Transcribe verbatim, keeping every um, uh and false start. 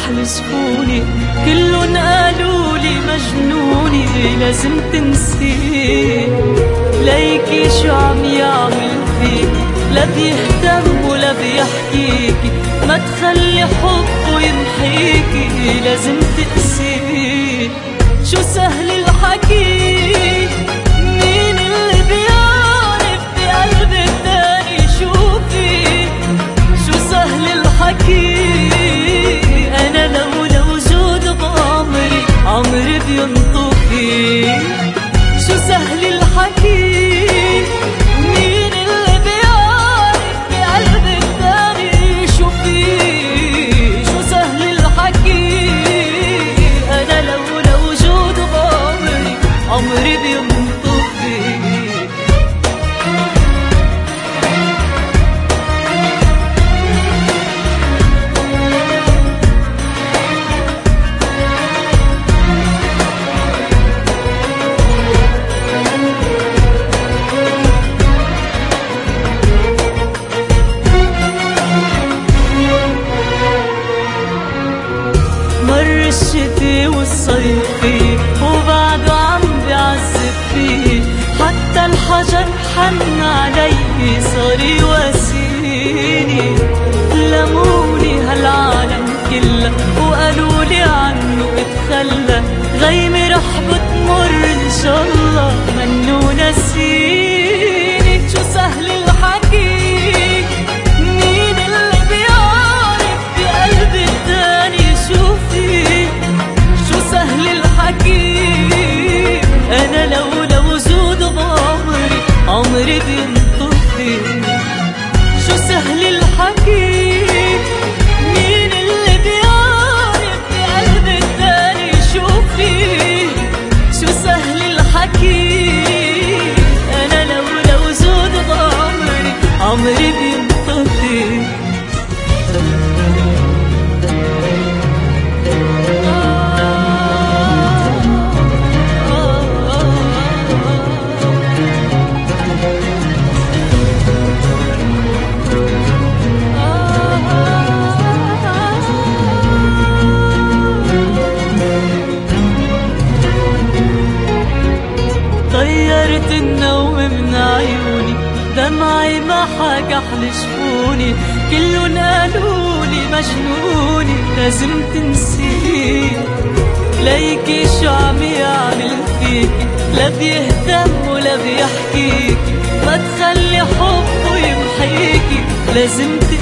حلفوني، كلن قالوا لي مجنوني لازم تنسيه. ليكي شو عم يعمل فيكي، لا بيهتم ولا بيحكيكي، ما تخلي حبه يمحيكي لازم تقسيه. شو سهل الحكي، مين اللي بيعرف بقلب التاني شو فيه؟ شو سهل الحكي، أنا لولا وجوده بعمري عمري بينطق فيه. شو سهل الحكي، مين اللي بيعرف بقلب التاني شو فيه؟ شو سهل الحكي، أنا لولا وجوده بعمري عمري بينطق فيه. مر الشتي والصيف فيه وبعده عم بيعذب فيه، حتى الحجر حن علي صار يواسيني. لموني هالعالم كله وقالولي عنه اتخلى، غيمي رح بتمر ان شاء الله منو نسيني. شو سهل الحكي، مين اللي بيعرف بقلب التاني شو فيه؟ شو سهل الحكي، أنا لولا وجوده بعمري عمري بينطق فيه. شو سهل الحكي، مين اللي بيعرف بقلب التاني شو فيه؟ شو سهل الحكي، أنا لولا وجوده بعمري عمري بينطق فيه. طيرت النوم من عيوني، دمعي ما حاجة حلشفوني، كلن قالولي مجنوني لازم تنسيه. ليكي شو عم يعمل فيكي، لا بيهتم ولا بيحكيكي، ما تخلي حبه يمحيكي لازم تنسيه.